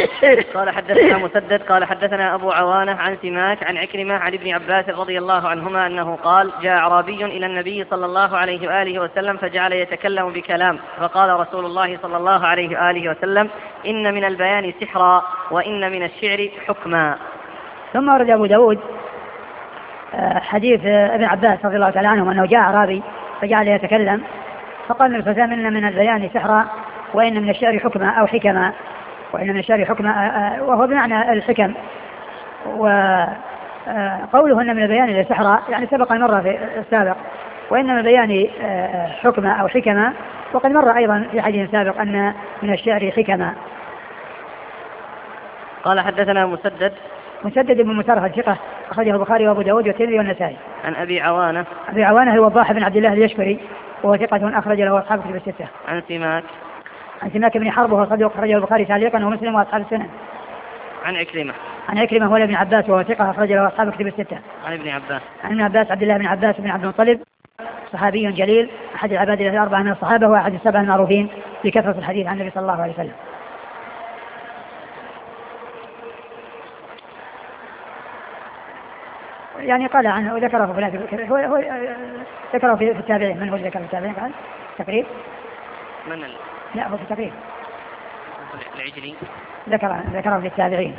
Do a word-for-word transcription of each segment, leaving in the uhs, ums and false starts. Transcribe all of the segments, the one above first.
قال حدثنا مسدد قال حدثنا أبو عوانة عن سماك عن عكرمة عن ابن عباس رضي الله عنهما أنه قال جاء أعرابي إلى النبي صلى الله عليه وآله وسلم فجعل يتكلم بكلام فقال رسول الله صلى الله عليه وآله وسلم إن من البيان سحرا وإن من الشعر حكما. ثم ورد أبو داود حديث ابن عباس رضي الله تعالى عنه أنه جاء أعرابي فجعل يتكلم فقال النبي صلى الله عليه وسلم إن من البيان سحرا وإن من الشعر حكما أو حكما، وإن من الشعر حكما وهو بمعنى الحكم. وقوله إن من البيان سحرا يعني سبق المرة في السابق، وإن من البيان حكما أو حكما وقد مر أيضا في حديث سابق أن من الشعر حكما. قال حدثنا مسدد مسدد بن مسرهد ثقة أخرجه البخاري وأبو داود والترمذي والنسائي. عن أبي عوانة أبي عوانة الوضاح بن عبد الله اليشكري وهو ثقة أخرج له أصحاب كتب الستة. عن سماك عن سماك بن حرب وهو صدوق أخرجه البخاري تعليقا ومسلم وأصحاب السنن. عن عكرمة عن عكرمة هو ابن عباس وهو ثقة أخرج له أصحاب كتب الستة. عن ابن عباس عن ابن عباس عبد الله بن عباس بن عبد المطلب صحابي جليل أحد العباد الأربعة من الصحابة وأحد السبعة المعروفين بكثرة الحديث عن النبي صلى الله عليه وسلم. يعني قال عنه وذكره في هو هو ذكره في التابعين. من هو ذكر في التابعين قال تقريب من ال... لا هو في تقريب العجلي ذكر ذكره في التابعين.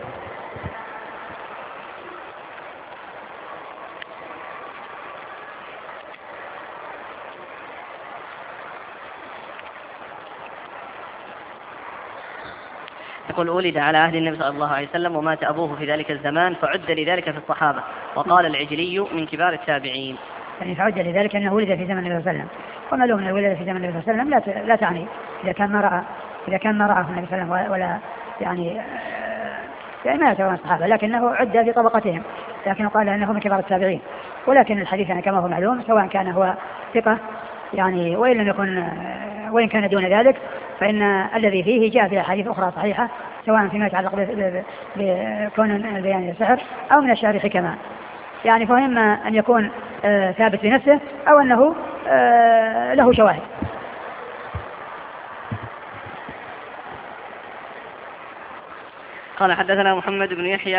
يقول ولد على عهد النبي صلى الله عليه وسلم ومات أبوه في ذلك الزمان فعد لذلك في الصحابة، وقال العجلي من كبار التابعين. يعني فعد لذلك أنه ولد في زمن النبي صلى الله عليه وسلم، ومعلوم أن الولادة في زمن النبي صلى الله عليه وسلم لا لا تعني إذا كان ما رأى إذا كان ما رأى النبي صلى الله عليه وسلم ولا يعني يعني ما يتبع الصحابة، لكنه عد في طبقتهم، لكن قال أنه من كبار التابعين. ولكن الحديث يعني كما هو معلوم سواء كان هو ثقة يعني وإن لم يكن وإن كان دون ذلك، فإن الذي فيه جاء في أحاديث أخرى صحيحة سواء فيما يتعلق بكون البيان السحر أو من الشعر حكما. يعني فإما أن يكون آه ثابت بنفسه أو أنه آه له شواهد. قال حدثنا محمد بن يحيى